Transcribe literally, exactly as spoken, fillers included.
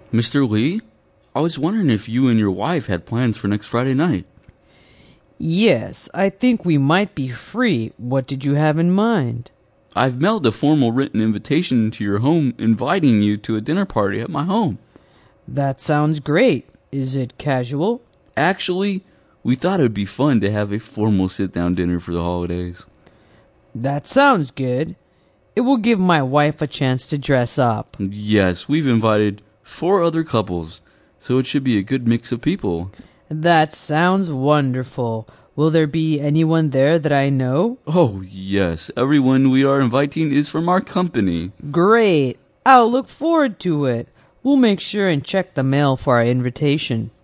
Mister Lee, I was wondering if you and your wife had plans for next Friday night. Yes, I think we might be free. What did you have in mind? I've mailed a formal written invitation to your home inviting you to a dinner party at my home. That sounds great. Is it casual? Actually, we thought it would be fun to have a formal sit-down dinner for the holidays. That sounds good. It will give my wife a chance to dress up. Yes, we've invited four other couples, so it should be a good mix of people. That sounds wonderful. Will there be anyone there that I know? Oh, yes. Everyone we are inviting is from our company. Great. I'll look forward to it. We'll make sure and check the mail for our invitation.